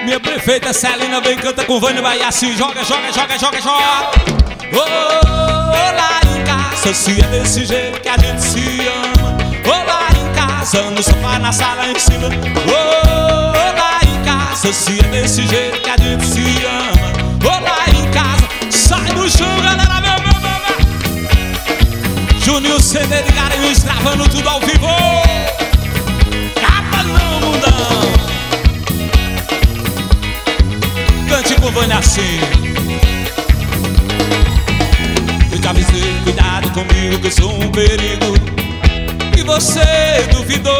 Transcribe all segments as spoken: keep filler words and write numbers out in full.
Minha prefeita Celina vem, canta com Vânia, vai assim, joga, joga, joga, joga, joga. Oh, oh, lá em casa, se é desse jeito que a gente se ama. Oh, lá em casa, no sofá, na sala, em cima. Oh, oh, lá em casa, se é desse jeito que a gente se ama. Oh, lá em casa, sai do chão, galera, meu, meu, meu, meu. Juninho C D de Garanhuns, gravando tudo ao vivo. Capa não, mundão. Cante com Vânia assim. Eu te avisei, cuidado comigo que eu sou um perigo. E você duvidou.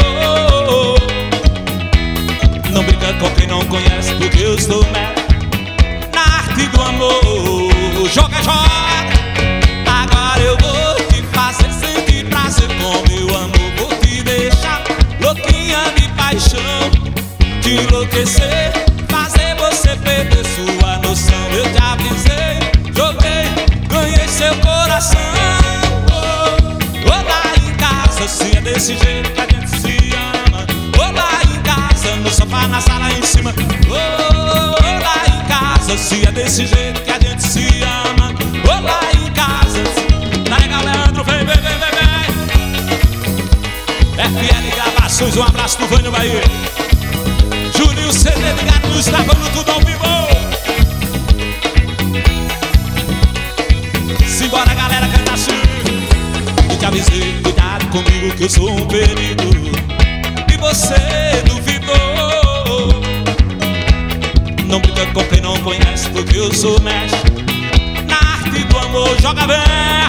Não brinca com quem não conhece, porque eu sou mestre na arte do amor. Joga, joga. Agora eu vou te fazer sentir prazer com meu amor. Vou te deixar louquinha de paixão, te enlouquecer, fazer você perder sua noção. Eu te avisei, joguei, ganhei seu coração. Oh, oh, lá em casa, se é desse jeito que a gente se ama. Oh, lá em casa, no sofá, na sala, em cima. Oh, oh, lá em casa, se é desse jeito que a gente se ama. Oh, lá em casa, tá legal, Leandro, vem, vem, vem, vem, vem. F L Gravações, um abraço do Vânia Bahia. Juninho C D de Garanhuns, gravando tudo ao vivo. Simbora, galera, canta assim. Eu te avisei, cuidado comigo que eu sou um perigo. E você duvidou. Não brinca com quem não conhece, porque eu sou mestre na arte do amor. Joga, vem.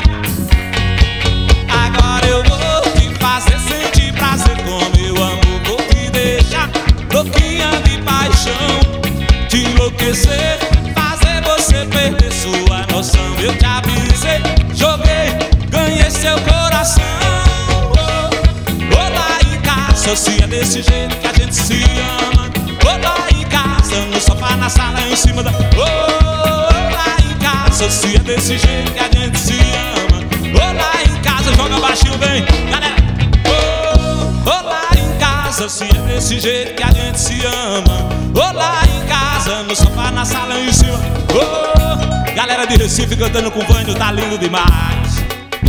Agora eu vou te fazer sentir prazer com meu amor. Vou te deixar louquinha de paixão, te enlouquecer, fazer você perder sua noção. Eu te avisei, joguei, ganhei seu coração. Oh, oh, lá em casa, se é desse jeito que a gente se ama. Oh, lá em casa, no sofá, na sala, em cima da. Oh, oh, lá em casa, se é desse jeito que a gente se ama. Oh, lá em casa, joga baixinho, vem, galera. Oh, oh, lá em casa, se é desse jeito que a gente se ama. Oh, lá em casa, no sofá, na sala, em cima. Oh, galera de Recife cantando com Vânia, tá lindo demais.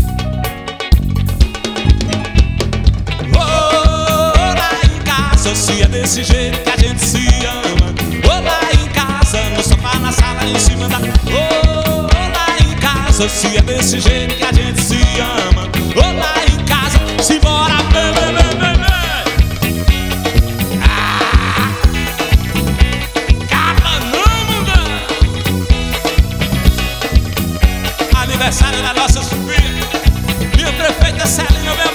Oh, lá em casa, se é desse jeito que a gente se ama. Oh, lá em casa, no sofá, na sala, em cima da. Oh, lá em casa, se é desse jeito que a gente se ama. Oh, lá em casa, simbora, vem, vem, vem, vem, vem. Aniversário da nossa sobrinha, minha prefeita Celina, meu